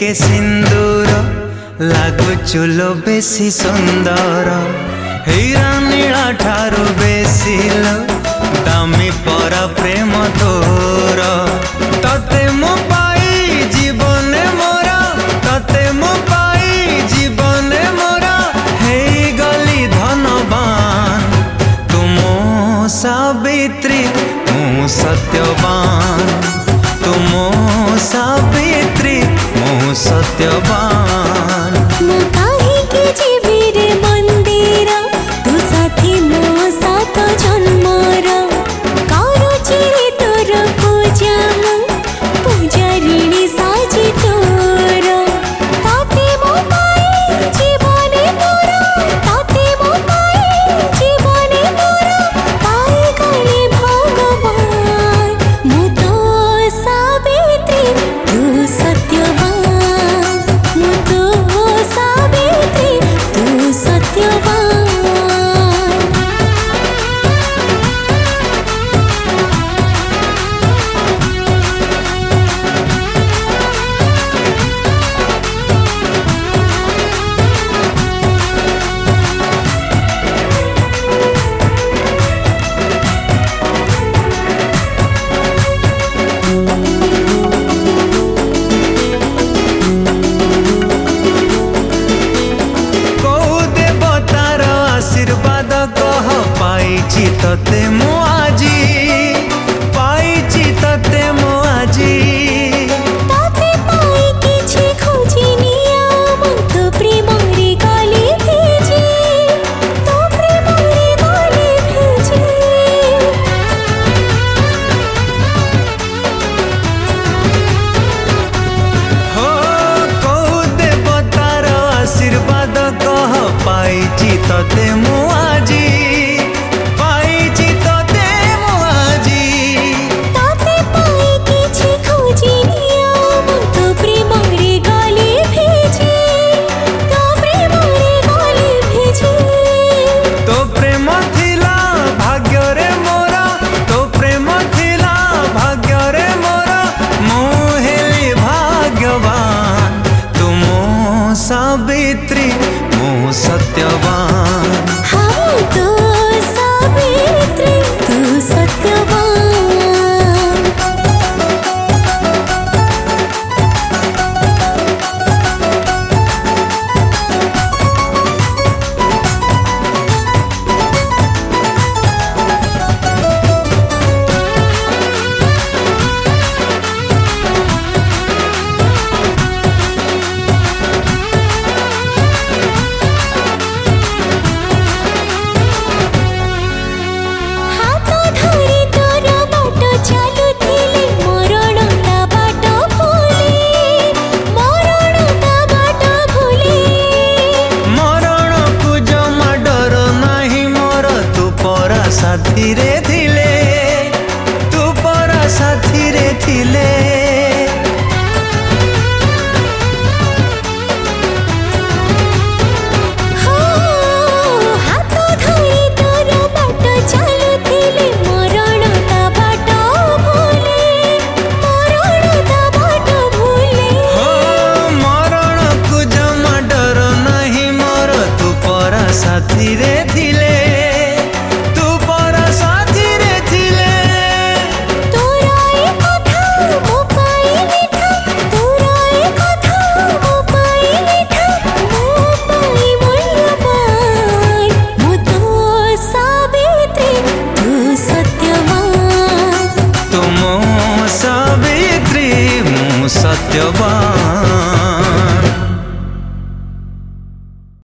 टिके सिंदूर लागु चुलो बेसी सुंदर हीरा नीला ठारू बेसी लो दामी परा प्रेम तोर तते मो पाई जीवने मोरा तते मो पाई जीवने मोरा हे गली धनवान तुमो सावित्री मु सत्यवान तुमो सावित्री मु सत्यवान तते मो आजी पाइची तते मो आजी ताते पाई किछि खोजिनी आ तो प्रेम रे गाली भेजी तो प्रेम रे गाली भेजी हो को देवतार आशीर्वाद कह पाइची तते मो आजी सावित्री मु सत्यवान हाँ तो सावित्री तू सत्यवान साथी रे थिले तू परा साथी रे थिले हाथ धरी तोर बाट चालू थिले मरण ता बाट भूले मरण ता बाट भूले हो मरण को जमा डर नहीं मोर तू परा साथी रे थिले सत्यवान।